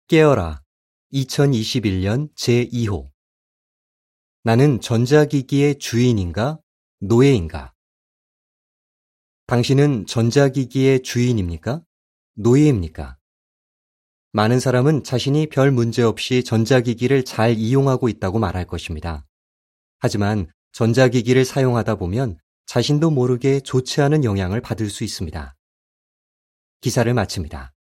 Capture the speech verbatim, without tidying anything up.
깨어라. 이천이십일 년 제이 호. 나는 전자기기의 주인인가, 노예인가? 당신은 전자기기의 주인입니까? 노예입니까? 많은 사람은 자신이 별 문제 없이 전자기기를 잘 이용하고 있다고 말할 것입니다. 하지만 전자기기를 사용하다 보면 자신도 모르게 좋지 않은 영향을 받을 수 있습니다. 기사를 마칩니다.